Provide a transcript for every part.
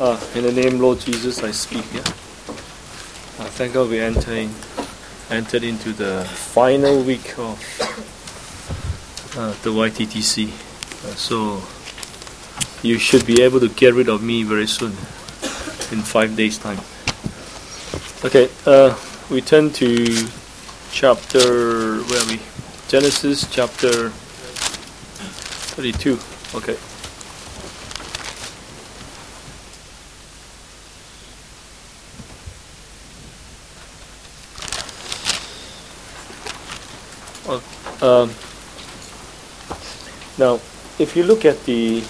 In the name Lord Jesus, I speak. Thank God we entered into the final week of the YTTC. So you should be able to get rid of me very soon, in 5 days' time. Okay, we turn to chapter, where are we? Genesis chapter 32. Okay. Now, if you look at the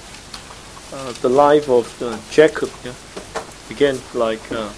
life of Jacob, again, like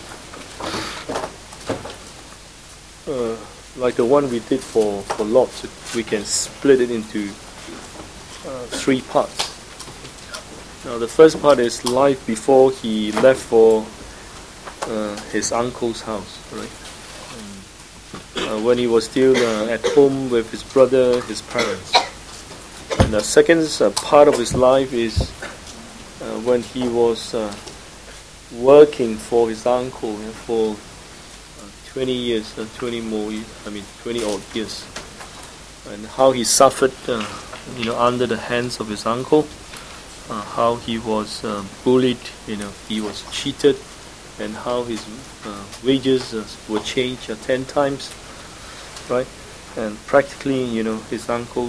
the one we did for Lot, we can split it into 3 parts. Now, the first part is life before he left for his uncle's house, right? When he was still at home with his brother, his parents. And the second part of his life is when he was working for his uncle for 20 years, 20 odd years, and how he suffered, under the hands of his uncle, how he was bullied, he was cheated, and how his wages were changed 10 times, right? And practically, his uncle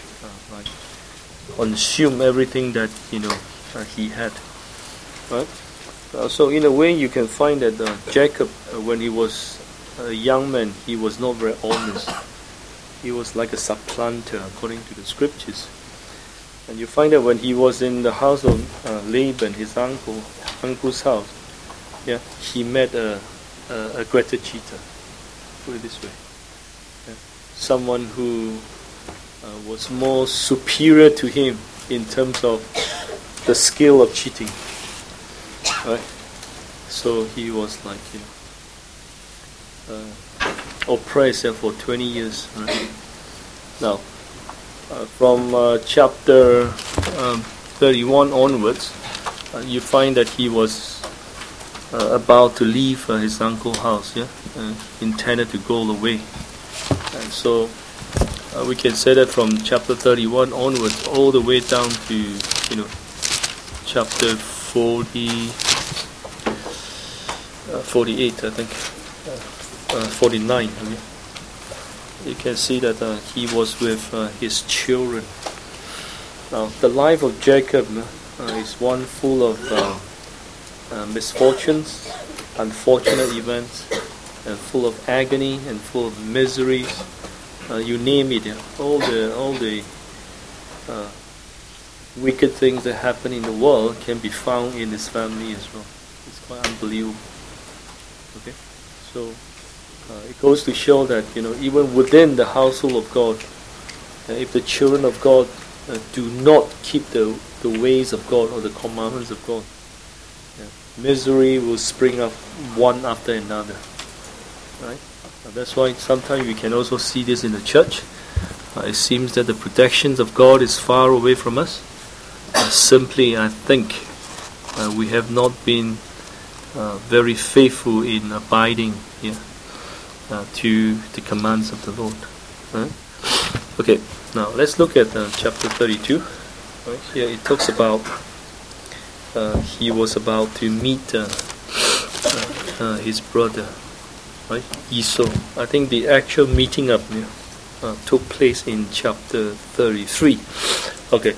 consumed everything that he had, right? So in a way, you can find that Jacob, when he was a young man, he was not very honest. He was like a supplanter, according to the scriptures. And you find that when he was in the house of Laban, his uncle's house, he met a greater cheater. Put it this way: someone who was more superior to him in terms of the skill of cheating, right? So he was like oppressed for 20 years, right? Now, from chapter 31 onwards, you find that he was about to leave his uncle's house, intended to go away. And so we can say that from chapter 31 onwards, all the way down to chapter 48, I think, 49. You can see that he was with his children. Now, the life of Jacob is one full of misfortunes, unfortunate events, and full of agony and full of miseries. You name it, all the wicked things that happen in the world can be found in his family as well. It's quite unbelievable. Okay, so it goes to show that even within the household of God, if the children of God do not keep the ways of God or the commandments of God, misery will spring up one after another, right? That's why sometimes we can also see this in the church. It seems that the protections of God is far away from us. Simply, I think we have not been very faithful in abiding to the commands of the Lord. Right? Okay, now let's look at chapter 32. Right? Here it talks about he was about to meet his brother, right, Esau. I think the actual meeting up took place in chapter 33. Okay.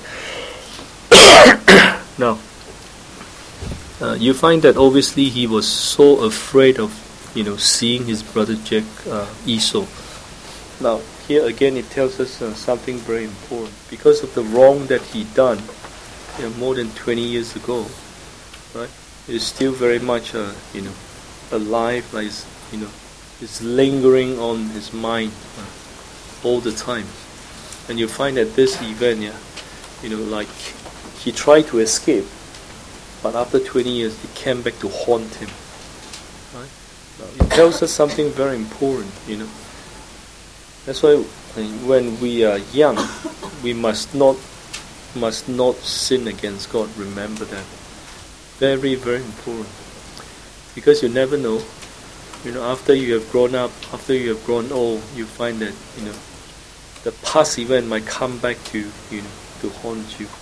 Now, you find that obviously he was so afraid of seeing his brother Esau. Now, here again it tells us something very important. Because of the wrong that he done more than 20 years ago, right? It's still very much alive, like it's lingering on his mind all the time. And you find that this event, like he tried to escape, but after 20 years it came back to haunt him. Right? Now, it tells us something very important. That's why when we are young, we must not sin against God. Remember that. Very, very important. Because you never know. After you have grown up, after you have grown old, you find that the past event might come back to to haunt you.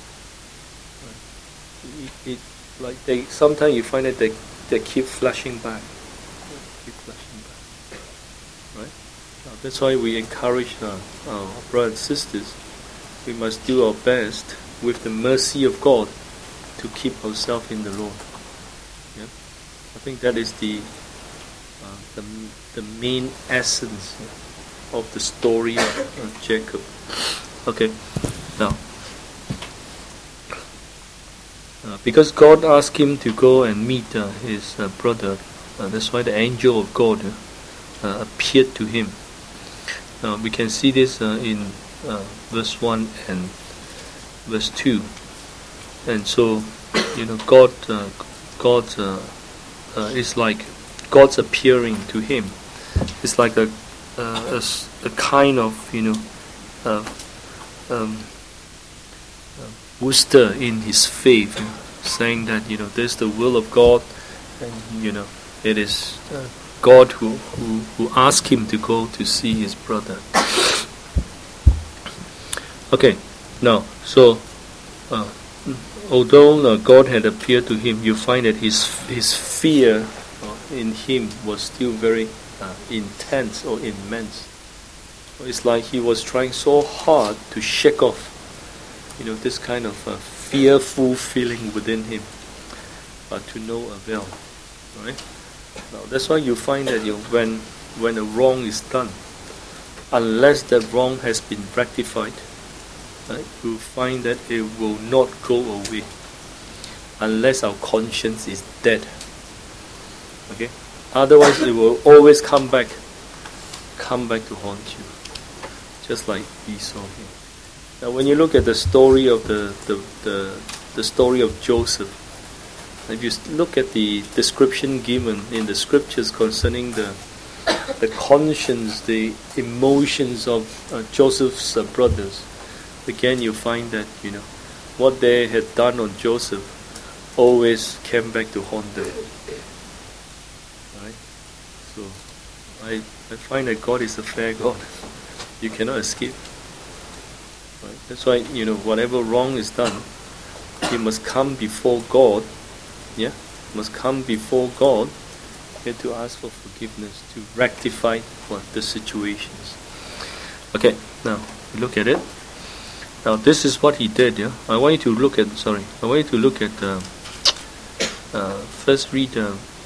Sometimes you find that they keep flashing back. Right? Now, that's why we encourage our brothers and sisters. We must do our best with the mercy of God to keep ourselves in the Lord. Yeah? I think that is the main essence of the story of Jacob. Okay, now because God asked him to go and meet his brother, that's why the angel of God appeared to him. We can see this in verse 1 and verse 2. And so, God is like God's appearing to him. It's like a kind of booster in his faith, saying that there's the will of God, and it is God who asked him to go to see his brother. Okay, now so although God had appeared to him, you find that his fear in him was still very intense or immense. It's like he was trying so hard to shake off this kind of fearful feeling within him, but to no avail. Right? Now that's why you find that when a wrong is done, unless that wrong has been rectified, right, you'll find that it will not go away unless our conscience is dead. Okay? Otherwise it will always come back to haunt you. Just like Esau here. Now when you look at the story of the story of Joseph, if you look at the description given in the scriptures concerning the conscience, the emotions of Joseph's brothers, again you find that what they had done on Joseph always came back to haunt them. Right? So I find that God is a fair God. You cannot escape. Right? That's why whatever wrong is done, you must come before God. Yeah, must come before God here to ask for forgiveness, to rectify the situations. Okay, now look at it. Now this is what he did. Yeah, I want you to look at. First read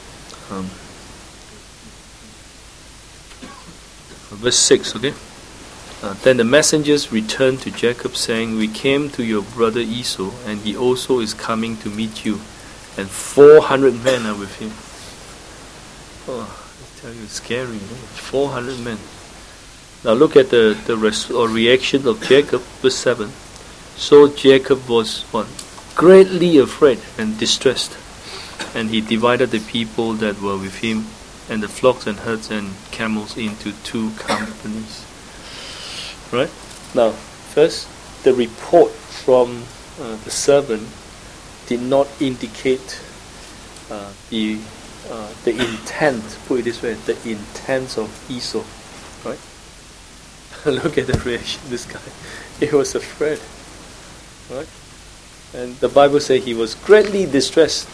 verse 6. Okay. Then the messengers returned to Jacob, saying, "We came to your brother Esau, and he also is coming to meet you, and 400 men are with him." Oh, I tell you, it's scary. 400 men. Now look at the reaction of Jacob, verse 7. So Jacob was greatly afraid and distressed, and he divided the people that were with him, and the flocks and herds and camels into 2 companies. Right? Now, first, the report from the servant did not indicate the intent. Put it this way: the intent of Esau. Right? Look at the reaction. This guy, he was afraid. Right? And the Bible says he was greatly distressed.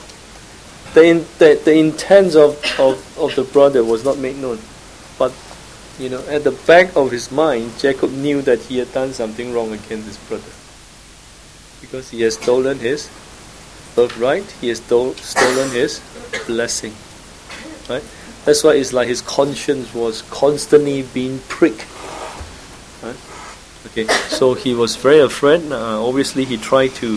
The intent of the brother was not made known, but at the back of his mind, Jacob knew that he had done something wrong against his brother, because he has stolen his birthright, he has stolen his blessing. Right? That's why it's like his conscience was constantly being pricked. Right? Okay, so he was very afraid. Obviously, he tried to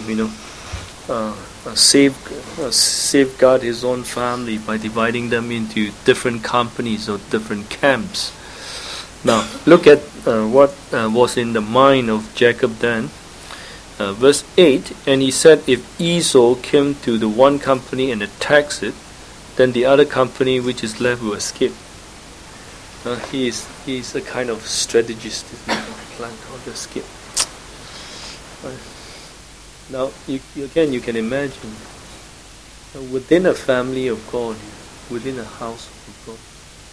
safeguard his own family by dividing them into different companies or different camps. Now, look at what was in the mind of Jacob then. Verse 8, and he said, if Esau came to the one company and attacks it, then the other company which is left will escape. He is a kind of strategist, plan how to escape. Now, you can imagine within a family of God, within a house of God,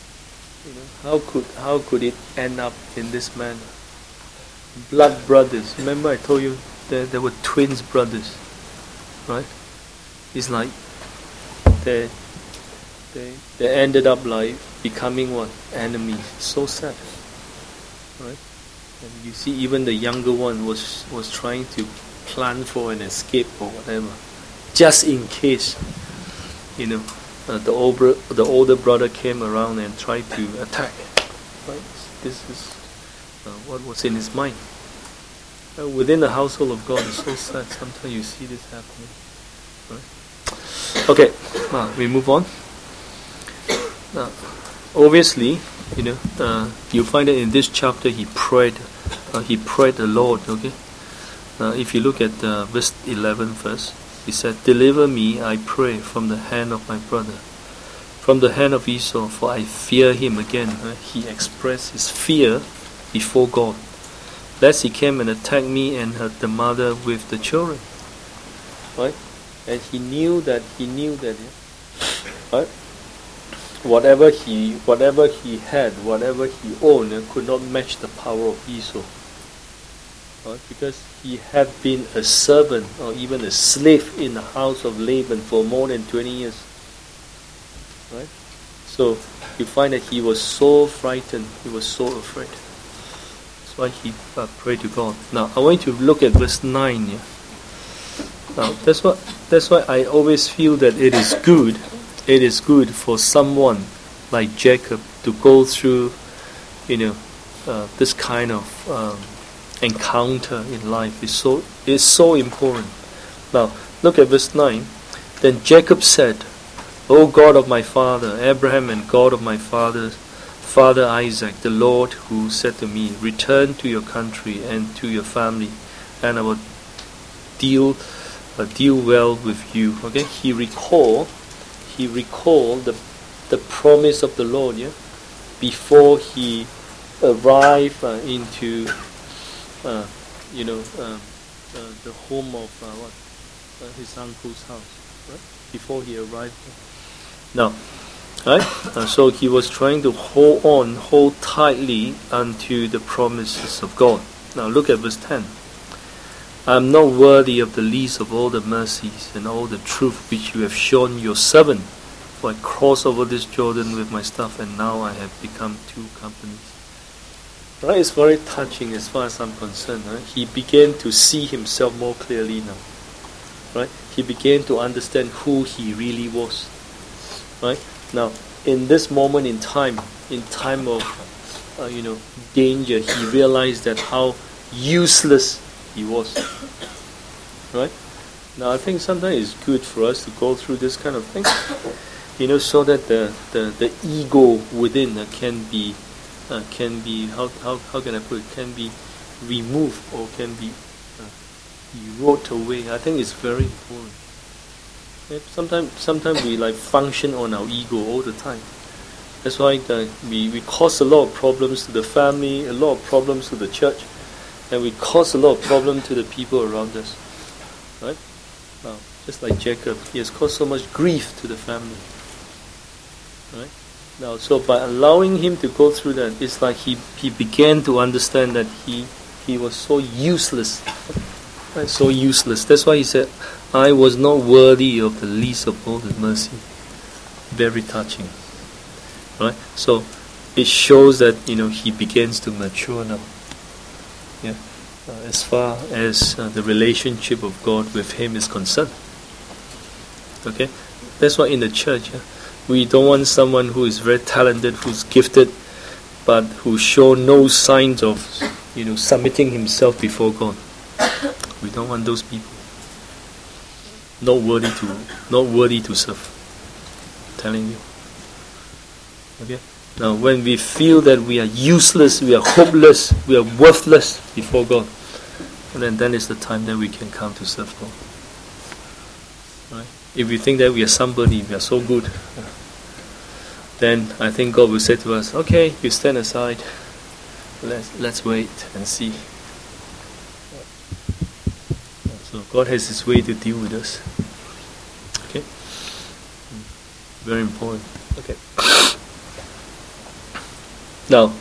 how could it end up in this manner? Blood brothers. Remember I told you there were twins brothers, right? It's like they ended up like becoming what? Enemies. So sad, right? And you see, even the younger one was trying to plan for an escape or whatever, just in case, the older brother came around and tried to attack. Right? This is what was in his mind. Within the household of God, it's so sad. Sometimes you see this happening. Right? Okay, we move on. Obviously, you find that in this chapter he prayed the Lord. Okay, if you look at verse 11 first, he said, "Deliver me, I pray, from the hand of my brother, from the hand of Esau, for I fear him." Again, he expressed his fear before God, lest he came and attack me and hurt the mother with the children. Right, and he knew that. Right. Whatever he had, whatever he owned, could not match the power of Esau. Right? Because he had been a servant or even a slave in the house of Laban for more than 20 years. Right? So you find that he was so frightened, he was so afraid. That's why he prayed to God. Now I want you to look at verse 9. Yeah? Now that's why I always feel that it is good for someone like Jacob to go through, this kind of encounter in life. It's so important. Now, look at verse 9. Then Jacob said, "O God of my father Abraham and God of my father Isaac, the Lord who said to me, 'Return to your country and to your family, and I will deal well with you.'" Okay, he recalled the promise of the Lord, before he arrived into the home of his uncle's house, right? Before he arrived there. Now, right? So he was trying to hold tightly unto the promises of God. Now look at verse 10. "I am not worthy of the least of all the mercies and all the truth which you have shown your servant. For I crossed over this Jordan with my staff, and now I have become two companies." Right? It's very touching as far as I'm concerned. Right? He began to see himself more clearly now. Right? He began to understand who he really was. Right? Now, in this moment in time of danger, he realized that how useless he was. Right? Now, I think sometimes it's good for us to go through this kind of thing. So that the ego within can be how can I put it? Can be removed or can be eroded away. I think it's very important. Sometimes we function on our ego all the time. That's why we cause a lot of problems to the family, a lot of problems to the church, and we cause a lot of problems to the people around us. Right? Now, just like Jacob, he has caused so much grief to the family. Right? Now, so by allowing him to go through that, it's like he began to understand that he was so useless. Right? So useless. That's why he said, "I was not worthy of the least of all the mercy." Very touching. Right? So it shows that he begins to mature now. Yeah. As far as the relationship of God with him is concerned. Okay? That's why in the church, we don't want someone who is very talented, who's gifted, but who show no signs of, submitting himself before God. We don't want those people. Not worthy to serve. I'm telling you. Okay. Now, when we feel that we are useless, we are hopeless, we are worthless before God, and then is the time that we can come to serve God. Right? If we think that we are somebody, we are so good, then I think God will say to us, "Okay, you stand aside. Let's wait and see." So God has His way to deal with us. Okay. Very important. Okay. Now,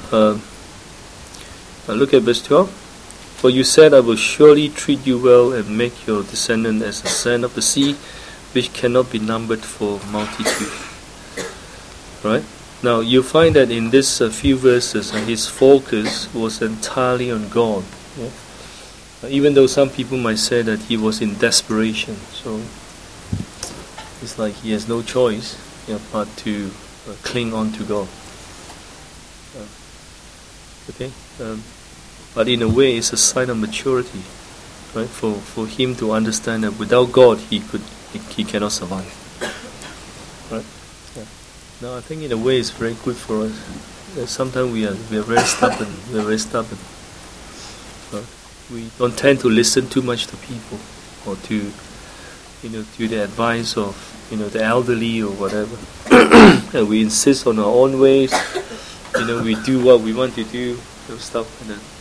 look at verse 12. For you said, I will surely treat you well and make your descendant as the sand of the sea, which cannot be numbered for multitude. Right? Now, you find that in this few verses, his focus was entirely on God. Yeah? Even though some people might say that he was in desperation. So, it's like he has no choice but to cling on to God. Okay? But in a way, it's a sign of maturity, right? For him to understand that without God, he cannot survive, right? Yeah. Now, I think in a way, it's very good for us. Sometimes we are very stubborn. We are very stubborn. We don't tend to listen too much to people, or to the advice of the elderly or whatever. And we insist on our own ways. We do what we want to do, stuff like that.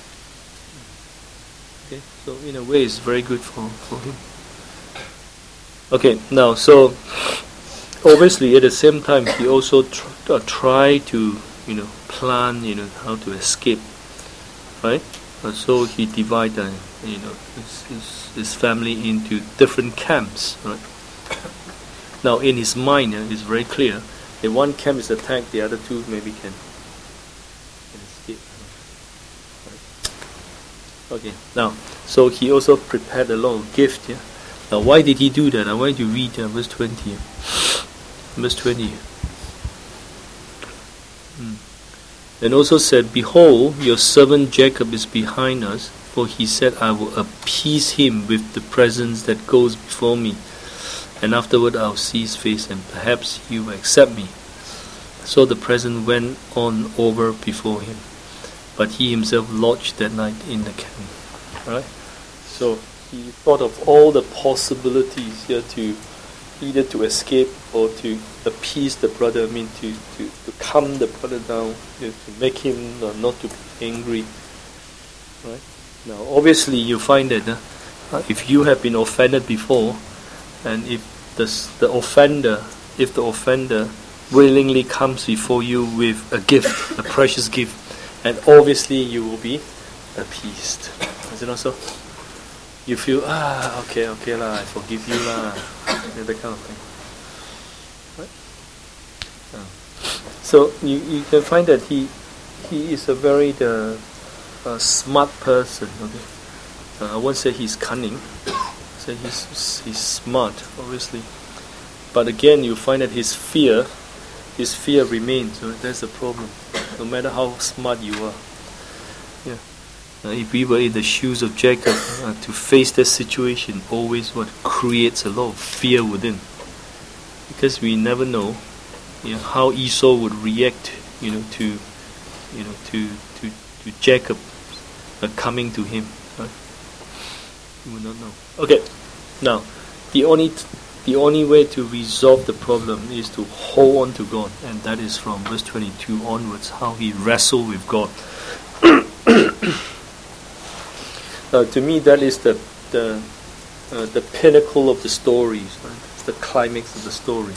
Okay, so in a way, it's very good for him. Okay, now, so obviously at the same time, he also try to plan how to escape, right? So he divided his family into different camps, right? Now in his mind, it's very clear. If one camp is attacked, the other two maybe can escape. Right? Okay, now, so he also prepared a lot of gifts. Yeah? Now, why did he do that? I want you to read verse 20. Verse 20. And also said, Behold, your servant Jacob is behind us, for he said, I will appease him with the presence that goes before me, and afterward I'll see his face, and perhaps he will accept me. So the present went on over before him, but he himself lodged that night in the camp. Right? So he thought of all the possibilities here to either to escape or to appease the brother. To calm the brother down, to make him not to be angry. Right? Now, obviously, you find that if you have been offended before, and if the offender willingly comes before you with a gift, a precious gift, and obviously you will be appeased. Is it not so? You feel, okay lah, I forgive you lah, that kind of thing. Right? So you can find that he is a very smart person. Okay, I won't say he's cunning. Say he's smart, obviously. But again, you find that his fear remains. So that's the problem. No matter how smart you are. Yeah. If we were in the shoes of Jacob, to face that situation always creates a lot of fear within, because we never know, how Esau would react, to Jacob coming to him. Right? You will not know. Okay, now the only way to resolve the problem is to hold on to God, and that is from verse 22 onwards, how he wrestled with God. To me, that is the pinnacle of the story, right? It's the climax of the story.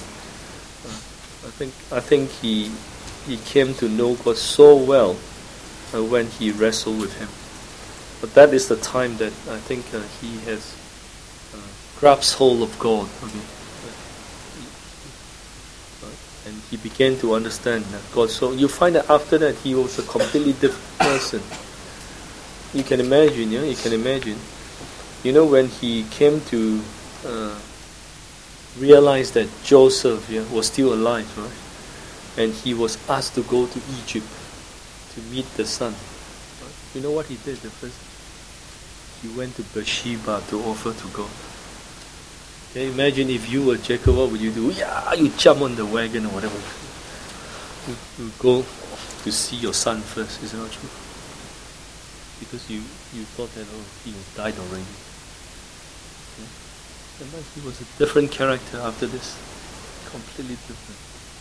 I think he came to know God so well when he wrestled with Him. But that is the time that I think he has grasped hold of God. And he began to understand God. So you find that after that he was a completely different person. You can imagine, when he came to realize that Joseph was still alive, right? And he was asked to go to Egypt to meet the son. Right? You know what he did the first? He went to Bathsheba to offer to God. Okay, imagine if you were Jacob, what would you do? Yeah, you jump on the wagon or whatever. You go to see your son first, is that not true? Because you thought that he died already. Yeah? And then he was a different character after this. Completely different.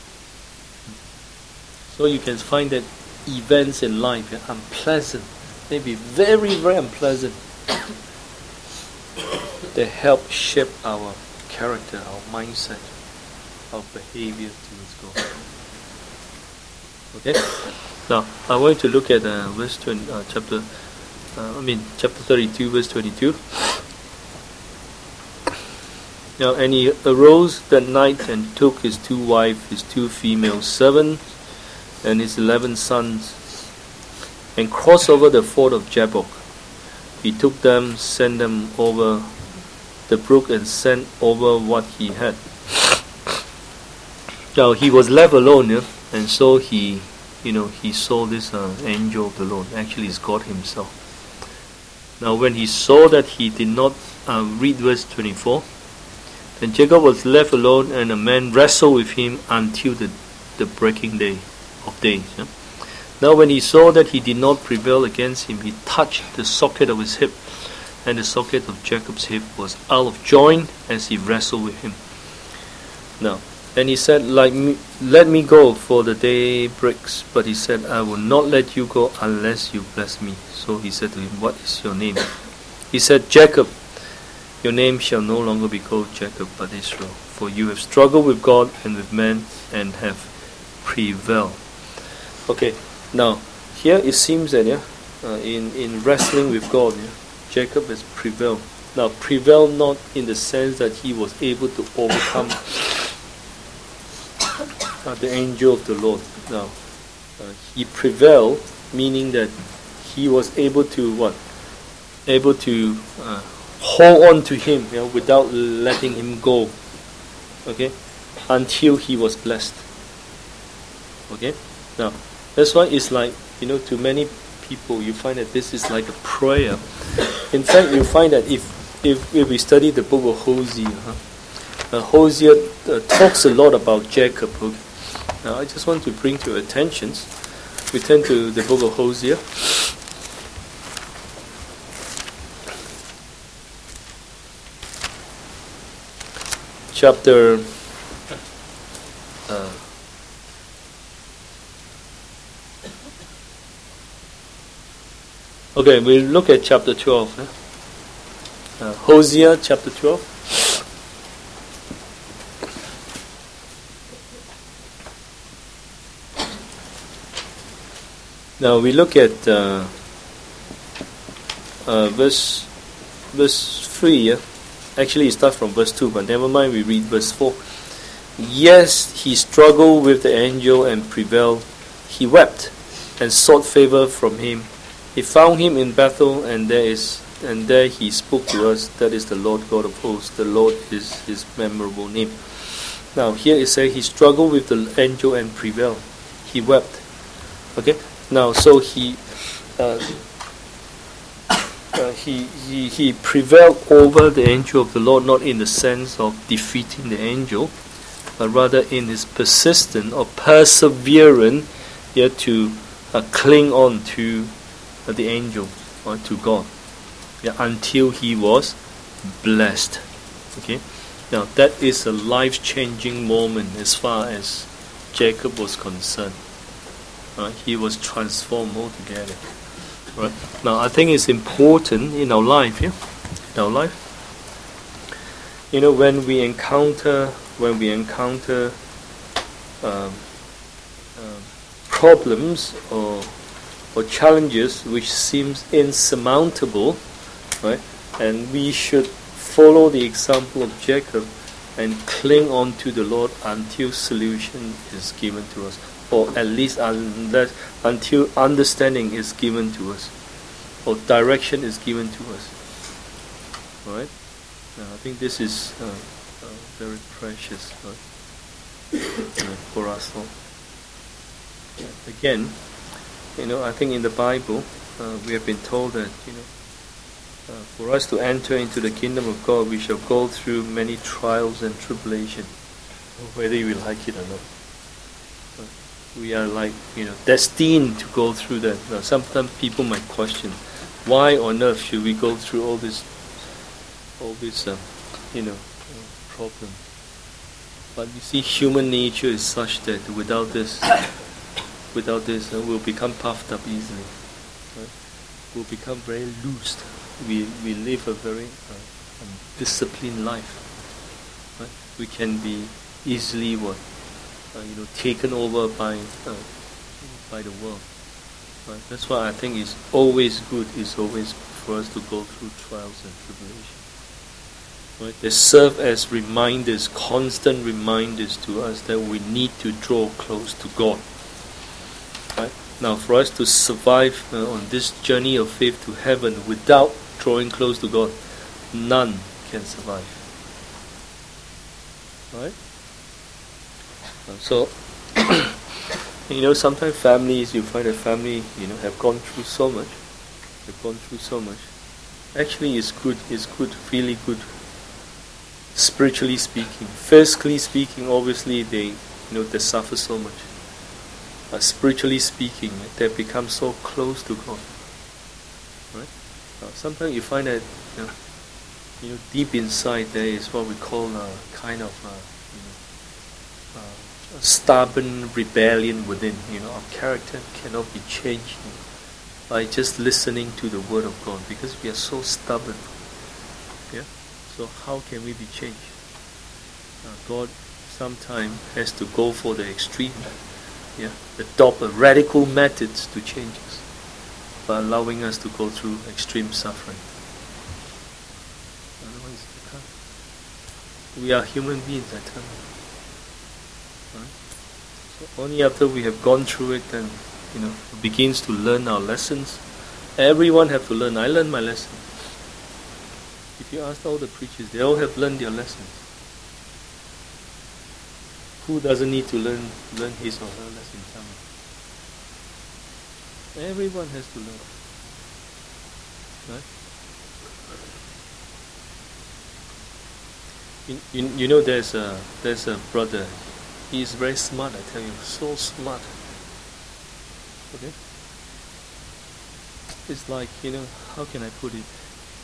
So you can find that events in life are unpleasant, maybe very, very unpleasant. They help shape our character, our mindset. our behavior towards God. Okay. Now I want to look at verse 20, chapter 32, verse 22. Now, and he arose that night and took his 2 wives, his 2 female servants, and his 11 sons, and crossed over the ford of Jabbok. He took them, sent them over the brook, and sent over what he had. Now he was left alone, and so he saw this angel of the Lord. Actually, it's God Himself. Now, when he saw that he did not read verse 24. Then Jacob was left alone, and a man wrestled with him until the breaking day of days. Yeah? Now when he saw that he did not prevail against him, he touched the socket of his hip, and the socket of Jacob's hip was out of joint as he wrestled with him. Now, and he said, let me go, for the day breaks. But he said, I will not let you go unless you bless me. So he said to him, what is your name? He said, Jacob. Your name shall no longer be called Jacob, but Israel, for you have struggled with God and with men, and have prevailed. Okay, now here it seems that in wrestling with God, Jacob has prevailed. Now, prevail not in the sense that he was able to overcome the angel of the Lord. Now, he prevailed, meaning that he was able to what? Able to hold on to him, without letting him go. Okay, until he was blessed. Okay, now that's why it's like, to many people you find that this is like a prayer. In fact, you find that if we study the book of Hosea, Hosea talks a lot about Jacob. Okay? Now I just want to bring to your attention. We turn to the book of Hosea. Chapter okay, we look at chapter 12. Hosea chapter 12. Now we look at verse 3. Yeah? Actually, it starts from verse 2, but never mind, we read verse 4. Yes, he struggled with the angel and prevailed. He wept and sought favor from him. He found him in Bethel, and there he spoke to us. That is the Lord God of hosts. The Lord is his memorable name. Now, here it says he struggled with the angel and prevailed. He wept. Okay? Now, so he prevailed over the angel of the Lord, not in the sense of defeating the angel, but rather in his persistence or perseverance, to cling on to the angel or to God, until he was blessed. Okay, now that is a life-changing moment as far as Jacob was concerned. He was transformed altogether. Right. Now, I think it's important in our life. When we encounter problems or challenges which seems insurmountable, right? And we should follow the example of Jacob and cling on to the Lord until solution is given to us, or at least until understanding is given to us, or direction is given to us. Right? Now, I think this is very precious, right? For us all. Again, I think in the Bible we have been told that for us to enter into the kingdom of God, we shall go through many trials and tribulation, whether you like it or not. We are destined to go through that. Now, sometimes people might question, why on earth should we go through all this problem? But you see, human nature is such that without this, we'll become puffed up easily. Right? We'll become very loose. We live a very disciplined life. Right? We can be easily taken over by the world. Right? That's why I think it's always good. It's always for us to go through trials and tribulations. Right? They serve as reminders, constant reminders to us that we need to draw close to God. Right? Now, for us to survive on this journey of faith to heaven without drawing close to God, none can survive. Right? So, sometimes families, you find a family, have gone through so much. They've gone through so much. Actually, it's good, really good. Spiritually speaking, physically speaking, obviously they suffer so much. Spiritually speaking, they become so close to God. Right? Sometimes you find that deep inside there is what we call a kind of a stubborn rebellion within. Our character cannot be changed by just listening to the Word of God because we are so stubborn. Yeah. So how can we be changed? God sometimes has to go for the extreme, adopt a radical methods to change us by allowing us to go through extreme suffering. Otherwise, we are human beings at times. Right? So only after we have gone through it, then begins to learn our lessons. Everyone have to learn. I learned my lesson. If you ask all the preachers, they all have learned their lessons. Who doesn't need to learn his or her lesson? Everyone has to learn. Right? There's a brother. He is very smart. I tell you, so smart. Okay. It's like how can I put it?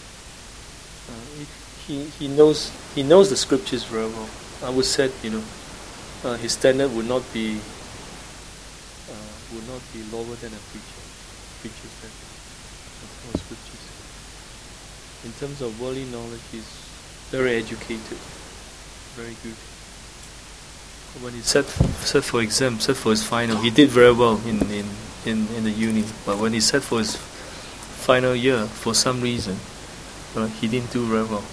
He knows the scriptures very well. I would say his standard would not be lower than a preacher's standard of scriptures. In terms of worldly knowledge, he's very educated, very good. When he set for exam, set for his final, he did very well in the uni. But when he set for his final year, for some reason, he didn't do very well.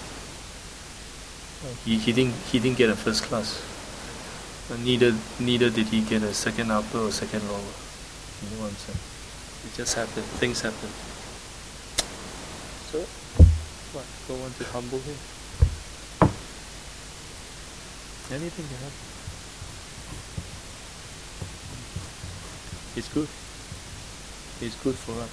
He didn't get a first class. Neither did he get a second upper or second lower. You know what I'm saying? It just happened. Things happen. So, what? Go on to humble him. Anything can happen. It's good. It's good for us.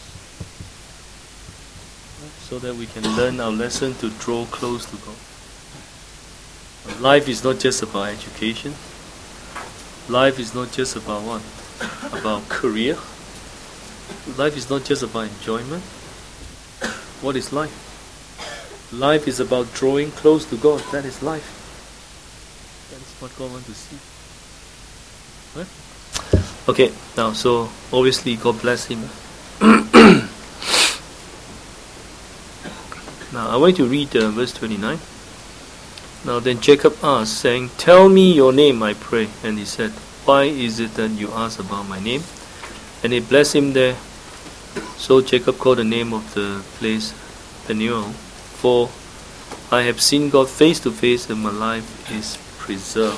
So that we can learn our lesson to draw close to God. Life is not just about education. Life is not just about what? About career. Life is not just about enjoyment. What is life? Life is about drawing close to God. That is life. That is what God wants to see. Right? Okay, now so obviously God bless him. Now I want to read verse 29. Now then Jacob asked, saying, "Tell me your name, I pray." And he said, "Why is it that you ask about my name?" And he blessed him there. So Jacob called the name of the place Peniel, for I have seen God face to face, and my life is preserved.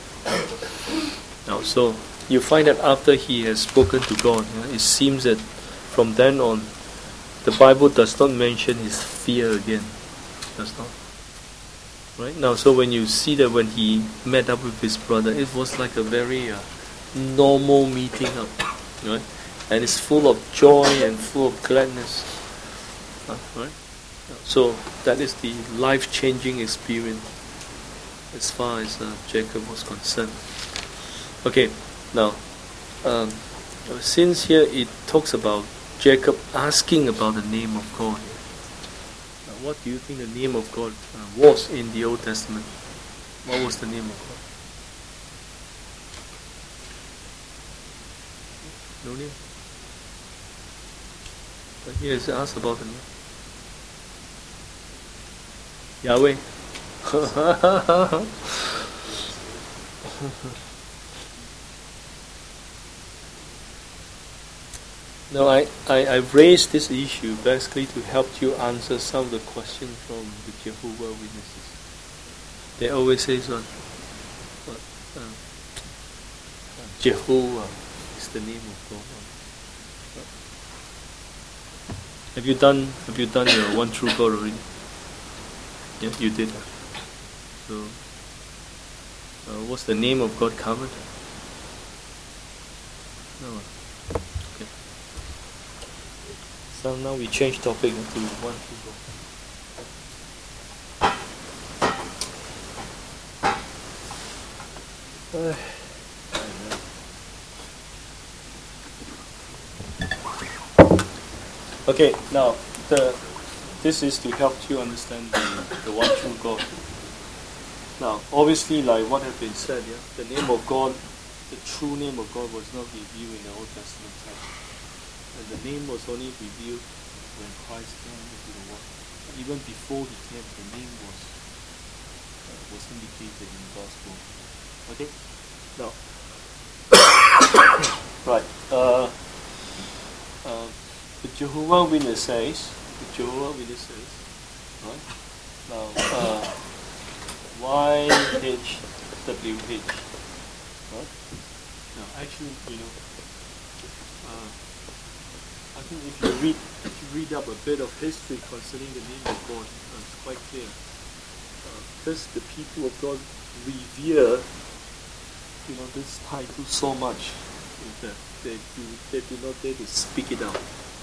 Now, so you find that after he has spoken to God, it seems that from then on, the Bible does not mention his fear again. Does not. Right now, so when you see that when he met up with his brother, it was like a very normal meeting up, right? And it's full of joy and full of gladness, right? So that is the life-changing experience as far as Jacob was concerned. Okay, now since here it talks about Jacob asking about the name of God. What do you think the name of God was in the Old Testament? What was the name of God? No name? But here it's asked about the name. Yahweh. No, I raised this issue basically to help you answer some of the questions from the Jehovah Witnesses. They always say what Jehovah is the name of God. Have you done your one true God already? Yeah, you did. So, what's the name of God covered? No. Okay. So now we change topic to one true God. Okay, now this is to help you understand the one true God. Now, obviously, like what has been said, yeah, the name of God, the true name of God was not revealed in the Old Testament time, and the name was only revealed when Christ came into the world. Even before he came, the name was indicated in the Gospel. Okay, now, right. The Jehovah Witness says, right? Now, YHWH, right? Now, actually, I think if you read up a bit of history concerning the name of God, it's quite clear. Because the people of God revere, this title so much that they do not dare to speak it out.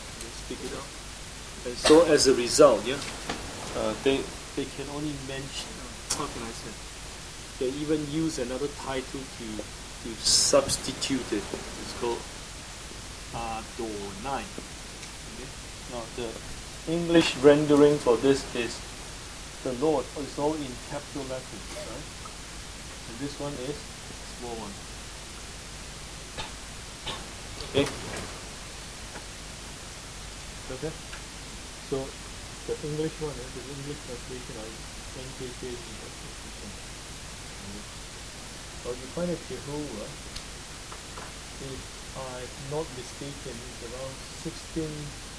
And so as a result, they can only mention, how can I say, they even use another title to substitute it. It's called Adonai. Okay? Now the English rendering for this is the Lord. It's all in capital letters, right? And this one is small one. Okay? Okay? So the English one, the English translation is NKJ interpretation. So you find that Jehovah, if I'm not mistaken, is around 16th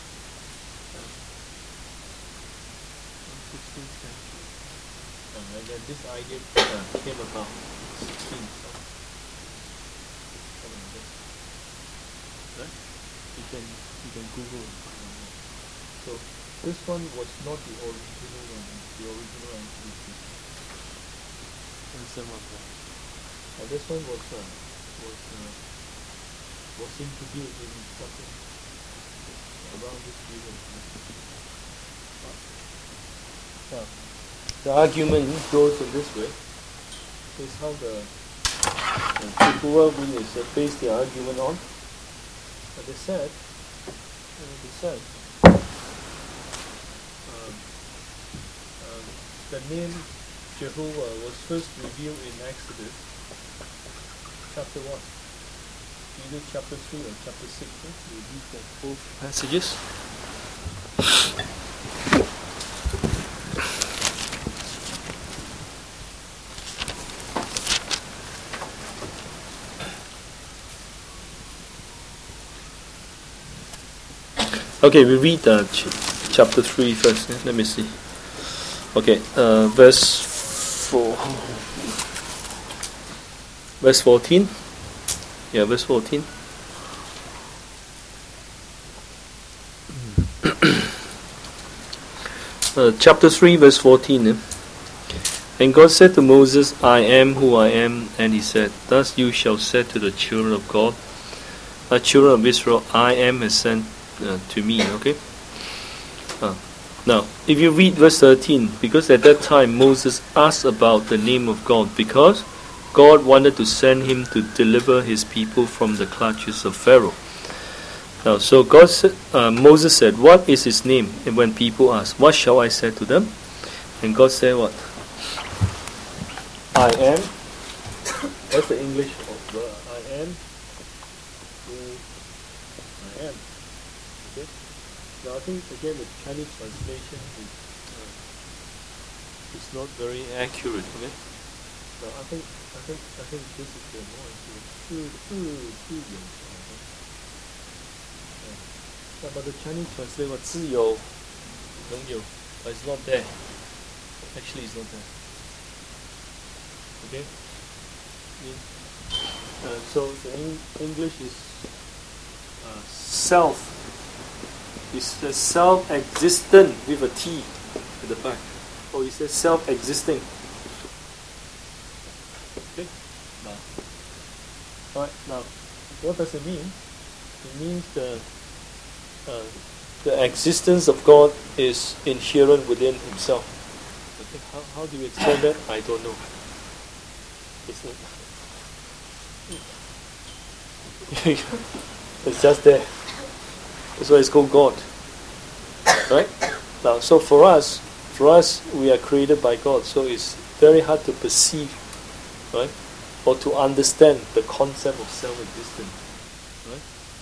century. And then this idea came about 16th. Right? You can Google it. So this one was not the original one. The original actually and this one was introduced in something around this period. Now, the argument goes in this way. This is how the Jehovah Witnesses based the argument on. But they said the name Jehovah was first revealed in Exodus chapter 1, either chapter 3 or chapter 6. We read both passages. Okay, we read chapter 3 first. Let me see. Okay, verse 4. Verse 14. Yeah, verse 14. Chapter 3, verse 14. And God said to Moses, I am who I am. And he said, thus you shall say to the children of God, the children of Israel, I am has sent to me. Okay. Now, if you read verse 13, because at that time Moses asked about the name of God, because God wanted to send him to deliver his people from the clutches of Pharaoh. Now, so Moses said, what is his name? And when people asked, what shall I say to them? And God said what? I am. That's the English of I am who I am. Okay? Now I think again the Chinese translation is not very accurate. Okay? No, I think this is the more accurate. 自由. But the Chinese translate what 自由能有, but it's not there. Actually, it's not there. Okay. So the English is self. It's the self-existent with a T at the back. Or it says self-existing. Okay. Alright. Now, what does it mean? It means the existence of God is inherent within Himself. Okay. How do you explain that? I don't know. It's just there. That's why it's called God. Right? Now, so for us, we are created by God. So it's very hard to perceive, right, or to understand the concept of self-existence. Right?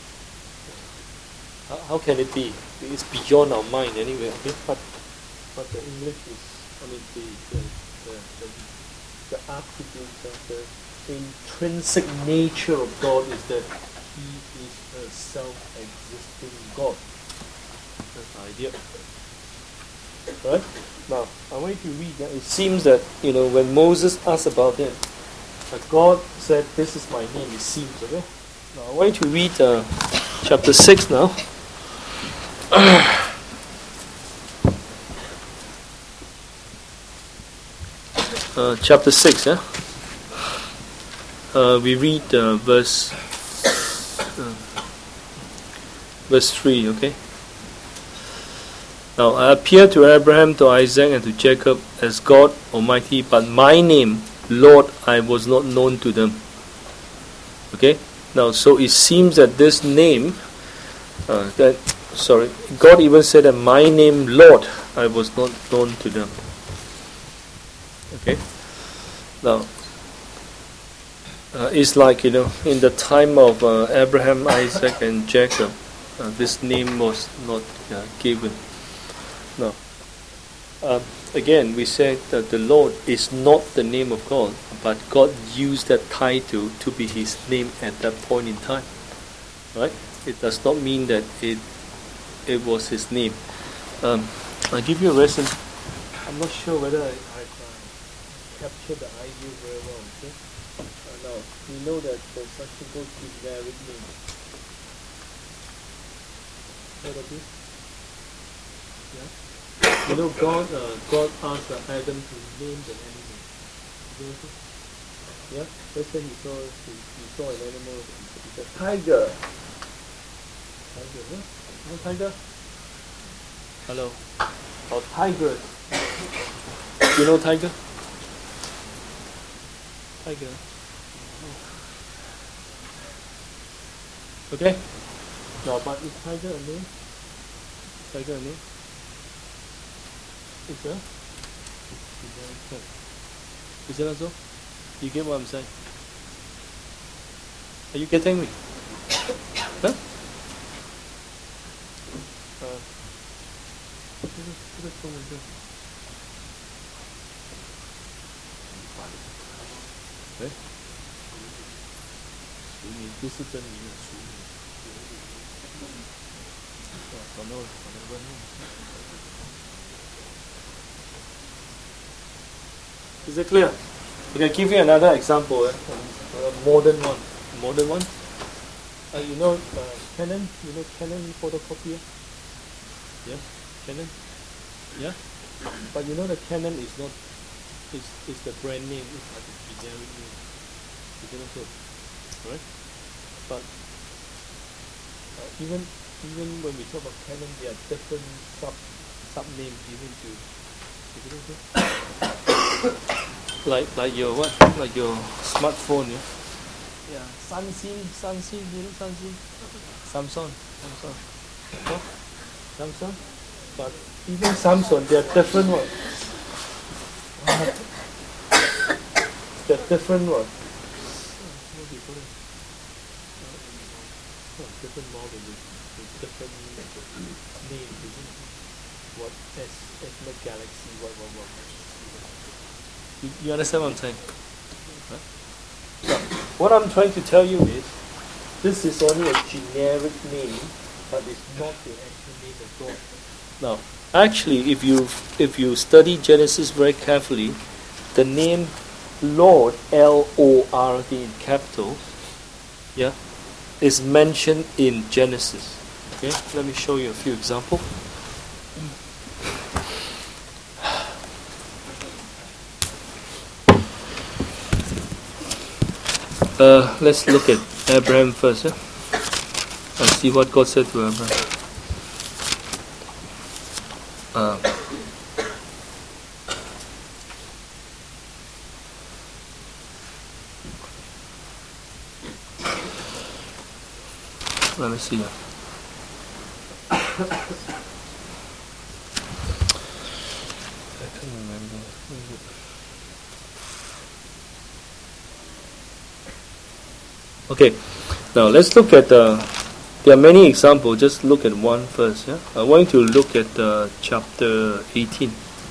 How can it be? It's beyond our mind anyway. Okay? But the English is, the attributes of the intrinsic nature of God is that He is a self-existing God. That's the idea. Right? Now, I want you to read that. It seems that, when Moses asked about it, God said, "This is my name," it seems, okay? Now, I want you to read chapter 6 now. Chapter 6, yeah? We read verse 3, okay? Now, I appeared to Abraham, to Isaac, and to Jacob as God Almighty, but my name, Lord, I was not known to them. Okay? Now, so it seems that this name, God even said that my name, Lord, I was not known to them. Okay? Now, it's like, in the time of Abraham, Isaac, and Jacob, this name was not given. Now, again, we said that the Lord is not the name of God, but God used that title to be His name at that point in time. Right? It does not mean that it was His name. I'll give you a lesson. I'm not sure whether I captured the idea very well. Okay? Now, we know that there's something called generic name. Heard of this? Yeah? God asked Adam to name the animal. Yeah? Let's say he saw an animal. He said, "Tiger." Tiger, huh? No tiger? Hello. Or tiger. You know tiger? Tiger. Okay? No, but is tiger a name? Tiger a name? Is that? Is that also? You get what I'm saying? Are you getting me? Huh? Is it clear? I can give you another example, a modern one. Canon? You know Canon photocopier? Yeah? Canon? Yeah? But the Canon is not, it's the brand name, it's like a generic name. You can also, right? But even when we talk about Canon, there are different sub names given to. You can also, like your what? Like your smartphone, yeah? Yeah, Samsung, you know Samsung? Huh? Samsung? But even Samsung, they are different ones. They're different ones. What do you call it? Different model with different names, isn't it? What S Galaxy, what. You understand what I'm saying? what I'm trying to tell you is, this is only a generic name, but it's not the actual name of God. Now, actually, if you study Genesis very carefully, the name Lord, L-O-R-D in capitals, yeah, is mentioned in Genesis. Okay, let me show you a few examples. Let's look at Abraham first, and see what God said to Abraham. Let me see. I can't remember. Okay, now let's look at there are many examples. Just look at one first. Yeah, I want you to look at chapter 18.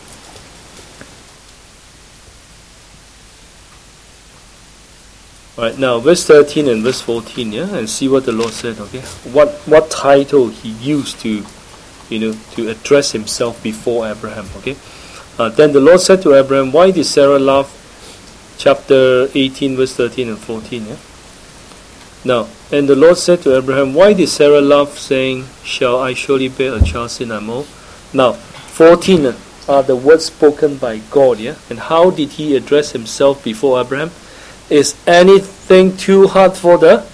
All right, now verse 13 and verse 14. Yeah, and see what the Lord said. Okay, what title He used to, to address Himself before Abraham. Okay, then the Lord said to Abraham, "Why did Sarah laugh?" Chapter 18, verse 13 and 14. Yeah. Now, and the Lord said to Abraham, "Why did Sarah laugh, saying, 'Shall I surely bear a child since I'm old?'" Now, 14 are the words spoken by God, yeah? And how did He address Himself before Abraham? Is anything too hard for the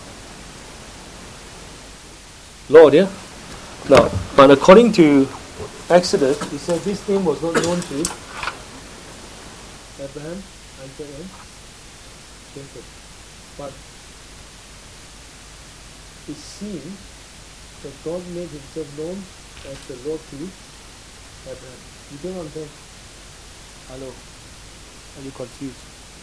Lord, yeah? Now, but according to Exodus, it says this name was not known to Abraham, Isaac, and Jacob. But it seems that God made Himself known as the Lord to Abraham. You don't understand? Hello? Are you confused?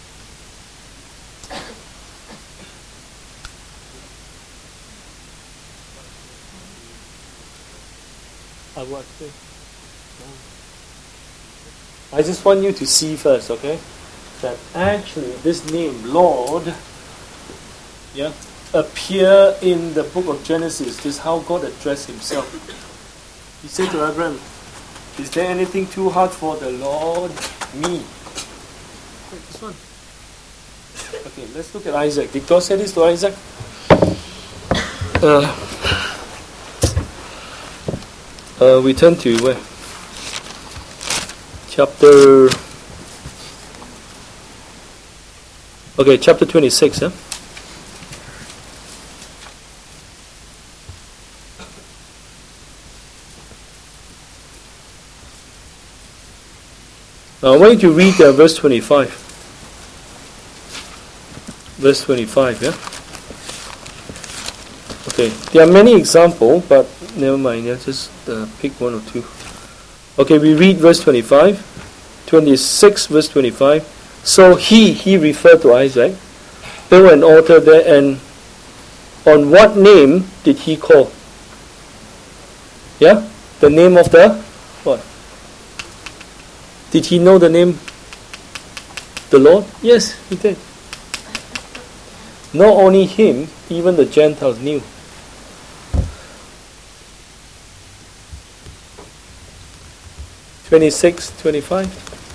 I just want you to see first, okay? That actually this name, Lord, yeah, appear in the book of Genesis. This is how God addressed Himself. He said to Abraham, "Is there anything too hard for the Lord? Me." This one. Okay, let's look at Isaac. Did God say this to Isaac? We turn to where? Chapter 26. Huh? Now I want you to read verse 25. Verse 25, yeah? Okay, there are many examples, but never mind, just pick one or two. Okay, we read verse 25, 26, verse 25. So he referred to Isaac, built an altar there, and on what name did he call? Yeah? The name of the what? Did he know the name? The Lord? Yes, he did. Not only him, even the Gentiles knew. (26, 25).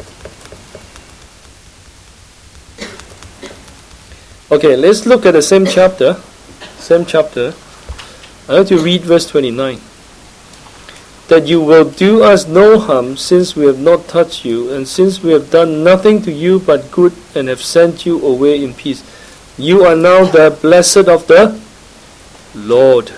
Okay, let's look at the same chapter. I have to read verse 29. That you will do us no harm, since we have not touched you, and since we have done nothing to you but good, and have sent you away in peace. You are now the blessed of the Lord.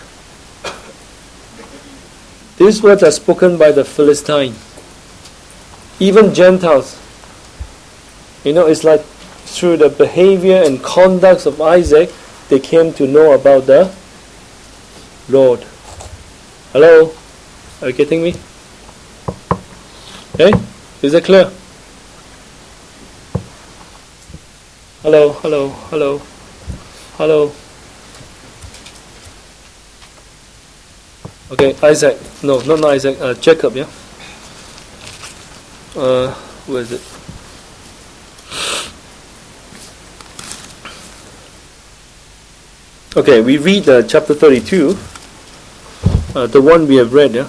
These words are spoken by the Philistine. Even Gentiles. It's like through the behavior and conduct of Isaac, they came to know about the Lord. Hello? Are you getting me? Okay? Is that clear? Hello, hello, hello, hello. Okay, Isaac. No, not Isaac. Jacob, yeah? Where is it? Okay, we read chapter 32, the one we have read, yeah?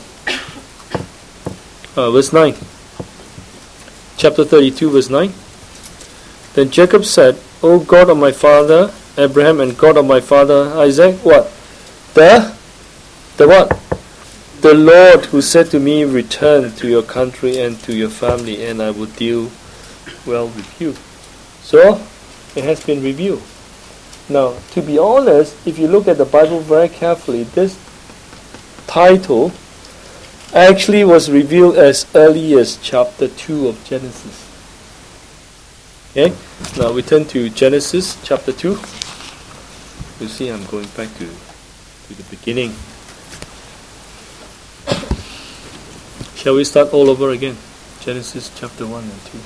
Verse 9. Chapter 32, verse 9. Then Jacob said, O God of my father Abraham and God of my father Isaac, what? The what? The Lord who said to me, return to your country and to your family, and I will deal well with you. So, it has been revealed. Now, to be honest, if you look at the Bible very carefully, this title actually was revealed as early as chapter 2 of Genesis. Okay, now we turn to Genesis chapter 2. You see, I'm going back to the beginning. Shall we start all over again? Genesis chapter 1 and 2.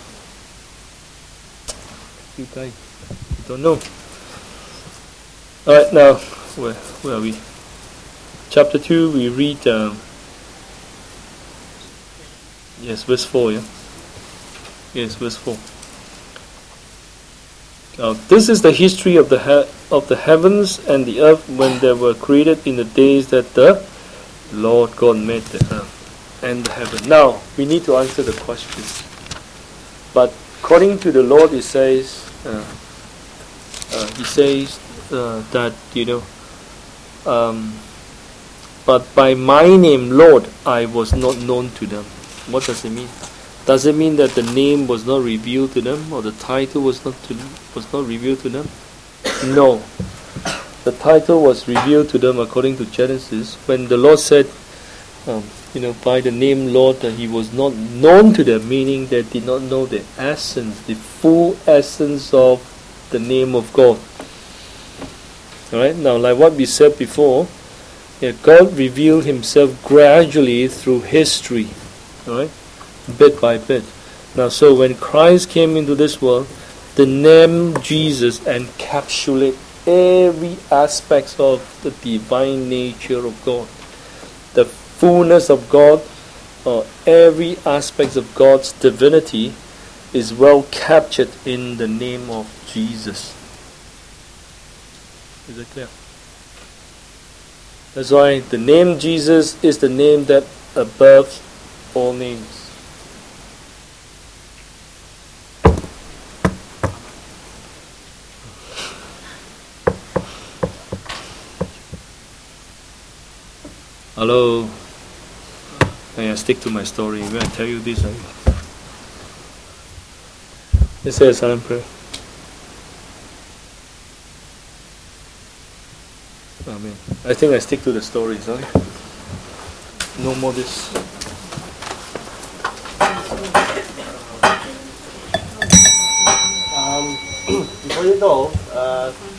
You guys, you don't know. Alright, now, where are we? Chapter 2, we read, verse 4, yeah? Yes, verse 4. Now, this is the history of the heavens and the earth when they were created in the days that the Lord God made the earth and the heaven. Now, we need to answer the question. But according to the Lord, it says, He says that, but by my name, Lord, I was not known to them. What does it mean? Does it mean that the name was not revealed to them, or the title was not revealed to them? No. The title was revealed to them according to Genesis when the Lord said, by the name Lord, that He was not known to them, meaning they did not know the essence, the full essence of the name of God. Alright, now like what we said before, God revealed Himself gradually through history. Alright? Bit by bit. Now, so when Christ came into this world, the name Jesus encapsulates every aspect of the divine nature of God. The fullness of God, or every aspect of God's divinity, is well captured in the name of Jesus. Is it clear? That's why the name Jesus is the name that above all names. Hello. I stick to my story. When I tell you this, let's say a silent prayer. Amen. I think I stick to the story, sorry. No more this. Before you go,